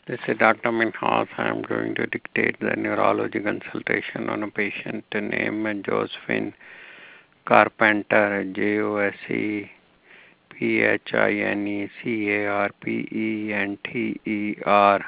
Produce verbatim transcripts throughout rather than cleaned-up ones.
This is Doctor Minhas. I am going to dictate the neurology consultation on a patient named Josephine Carpenter, J O S E P H I N E C A R P E N T E R.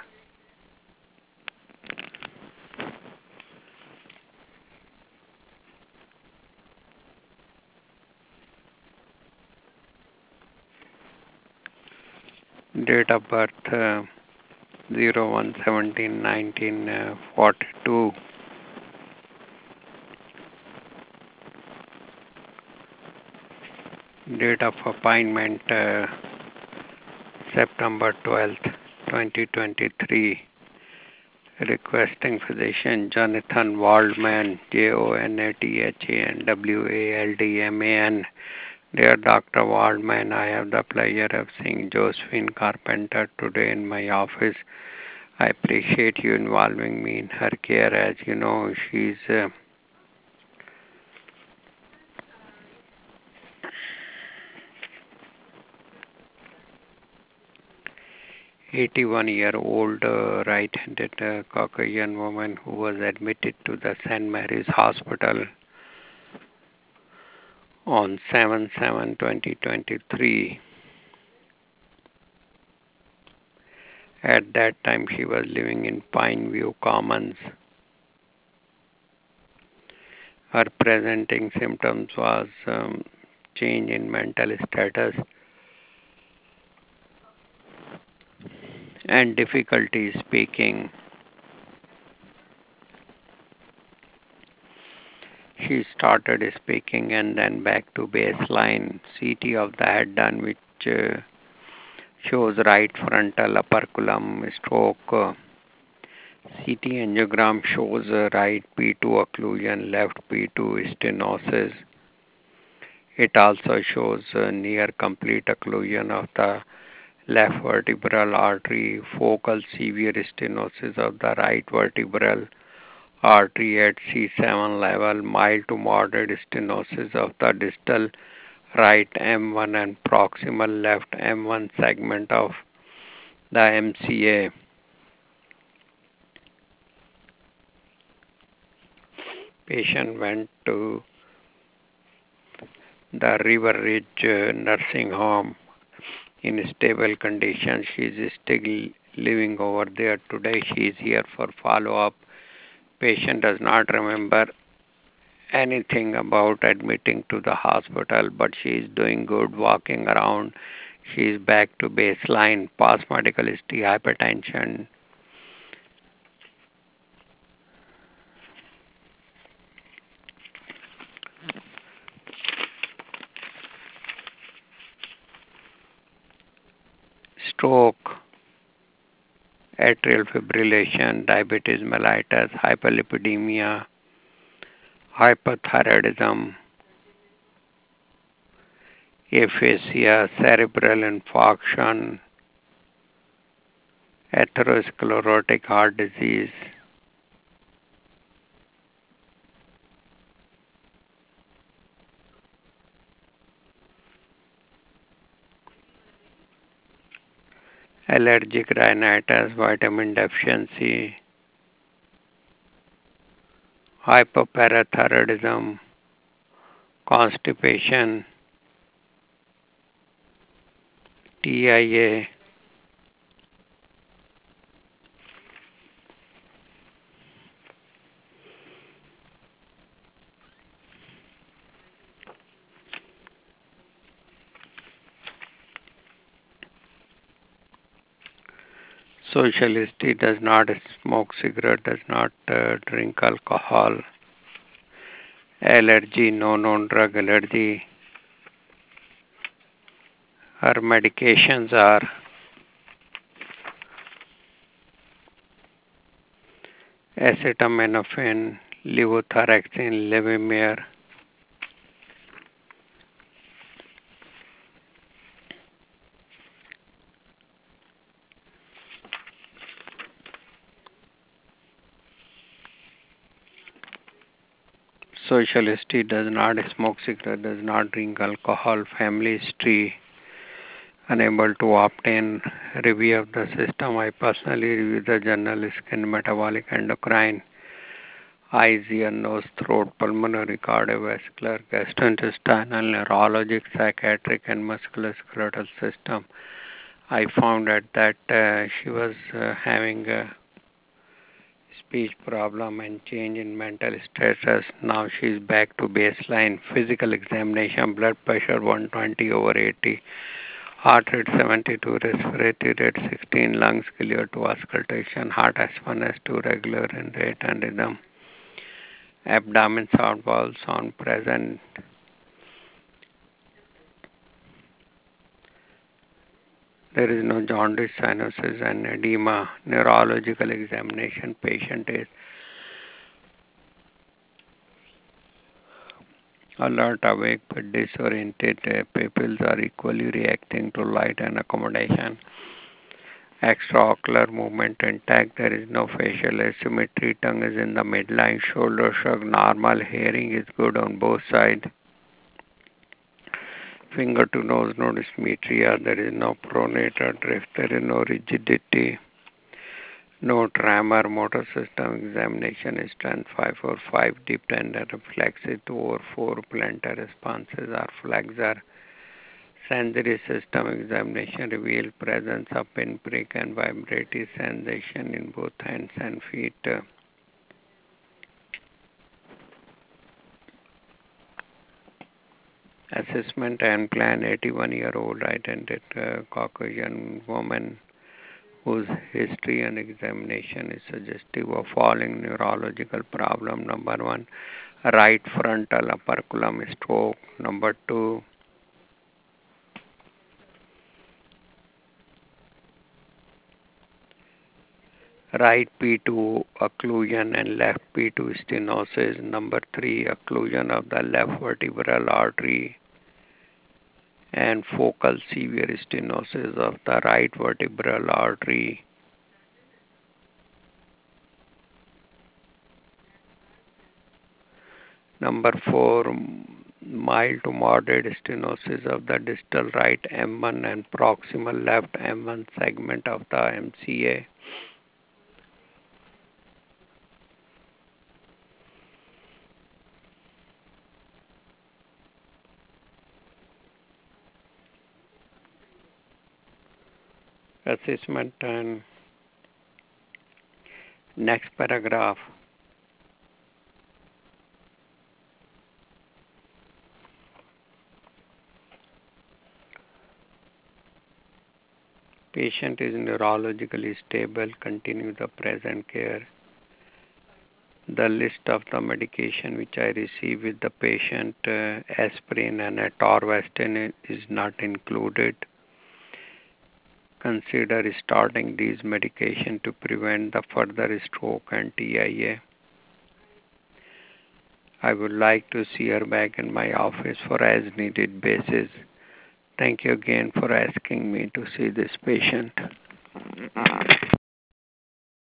Date of birth uh, zero one seventeen nineteen forty-two. Date of appointment uh, September twelfth, twenty twenty-three. Requesting physician Jonathan Waldman, J O N A T H A N W A L D M A N. Dear Doctor Waldman, I have the pleasure of seeing Josephine Carpenter today in my office. I appreciate you involving me in her care. As you know, she's uh, eighty-one-year-old uh, right-handed uh, Caucasian woman who was admitted to the Saint Mary's Hospital on seven seven twenty twenty-three. At that time, she was living in Pineview Commons. Her presenting symptoms was um, change in mental status and difficulty speaking. She started speaking and then back to baseline. C T of the head done, which uh, shows right frontal operculum stroke. C T angiogram shows uh, right P two occlusion, left P two stenosis. It also shows uh, near complete occlusion of the left vertebral artery, focal severe stenosis of the right vertebral artery at C seven level, mild to moderate stenosis of the distal right M one and proximal left M one segment of the M C A. Patient went to the River Ridge uh, nursing home in stable condition. She is still living over there today. She is here for follow-up. Patient does not remember anything about admitting to the hospital, but she is doing good, walking around. She is back to baseline. Past medical history, hypertension. Stroke, atrial fibrillation, diabetes mellitus, hyperlipidemia, hypothyroidism, aphasia, cerebral infarction, atherosclerotic heart disease, allergic rhinitis, vitamin deficiency, hypoparathyroidism, constipation, T I A, social history, does not smoke cigarette, does not uh, drink alcohol, allergy, no known drug allergy. Her medications are acetaminophen, levothyroxine, levemir, social history, does not smoke cigarette, does not drink alcohol, family history, unable to obtain review of the system. I personally review the journal Skin Metabolic Endocrine, eyes, ear, nose, throat, pulmonary, cardiovascular, gastrointestinal, neurologic, psychiatric, and musculoskeletal system. I found out that uh, she was uh, having a speech problem and change in mental status. Now she is back to baseline. Physical examination, blood pressure one twenty over eighty, heart rate seventy-two, respiratory rate sixteen, lungs clear to auscultation, heart S one, S two regular in rate and rhythm, abdomen sound, bowel sound present. There is no jaundice, cyanosis, and edema. Neurological examination, patient is alert, awake, but disoriented. Uh, pupils are equally reacting to light and accommodation. Extraocular movement intact. There is no facial asymmetry. Tongue is in the midline. Shoulder shrug normal. Hearing is good on both sides. Finger to nose, no dysmetria. There is no pronator drift. There is no rigidity. No tremor. Motor system examination is strength five or five. Deep tender reflexive two or four. Plantar responses are flexor. Sensory system examination revealed presence of pinprick and vibratory sensation in both hands and feet. Assessment and plan. eighty-one-year-old identified uh, Caucasian woman whose history and examination is suggestive of following neurological problem. Number one, right frontal operculum stroke. Number two, right P two occlusion and left P two stenosis. Number three, occlusion of the left vertebral artery and focal severe stenosis of the right vertebral artery. Number four, mild to moderate stenosis of the distal right M one and proximal left M one segment of the M C A. Assessment and next paragraph. Patient is neurologically stable. Continue the present care. The list of the medication which I receive with the patient, uh, aspirin and atorvastatin is not included. Consider starting these medication to prevent the further stroke and T I A. I would like to see her back in my office for as needed basis. Thank you again for asking me to see this patient.